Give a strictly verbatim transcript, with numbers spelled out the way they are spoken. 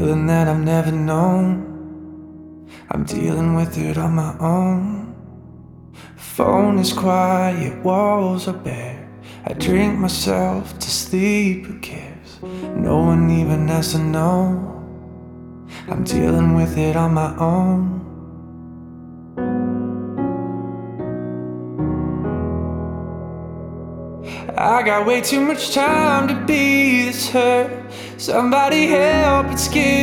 feeling that I've never known. I'm dealing with it on my own. Phone is quiet, walls are bare. I drink myself to sleep, who cares? No one even has to know. I'm dealing with it on my own. I got way too much time to be this hurt. Somebody help, it's getting